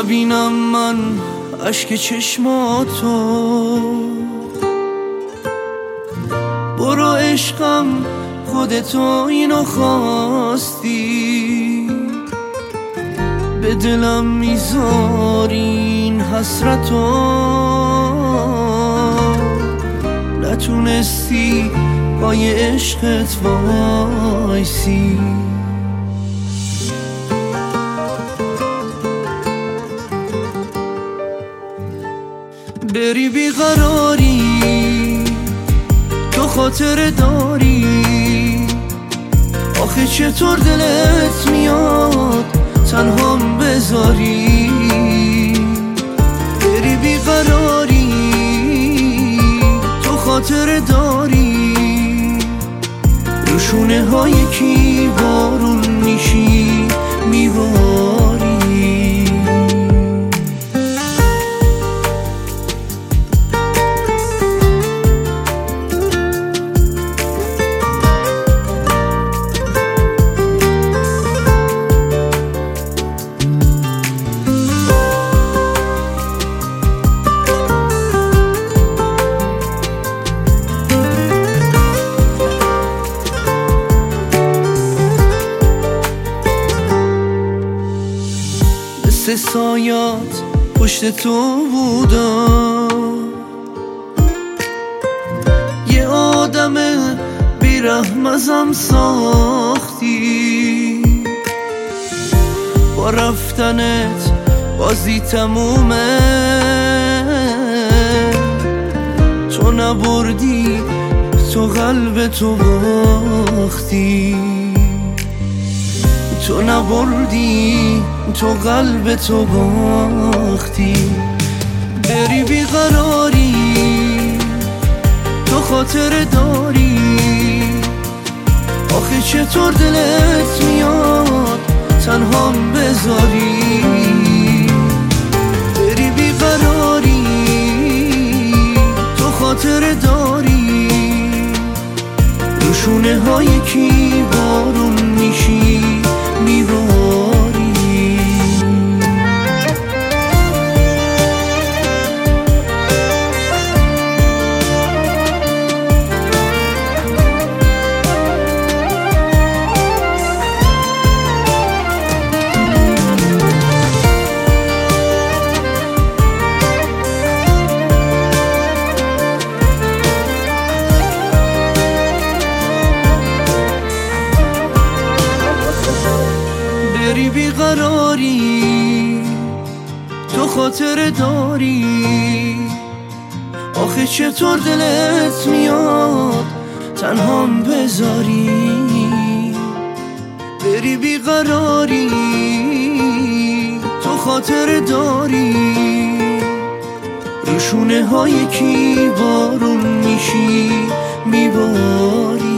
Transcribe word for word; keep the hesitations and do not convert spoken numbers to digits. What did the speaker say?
نبینم من اشک چشماتو. برو عشقم خودتو اینو خواستی، به دلم میذارین حسرتو. نتونستی پای عشقت وایسی، بری بیقراری تو خاطر داری. آخه چطور دلت میاد تنهام بذاری؟ بری بیقراری تو خاطر داری. روشونه های کی بارون میشی میباری. سه سایات پشت تو بودم، یه آدم بیرحم ازم ساختی. با رفتنت بازی تمومه، تو نبردی تو قلب تو باختی. تو نبردی تو قلب تو باختی. بری بیقراری تو خاطر داری. آخه چطور دلت میاد تنهام بذاری؟ بری بیقراری تو خاطر داری. روشونه های کی بارون میشی میباری. بری بیقراری تو خاطر داری. آخه چطور دلت میاد تنهام بذاری؟ بری بیقراری تو خاطر داری. روشونه های کی بارون میشی میباری.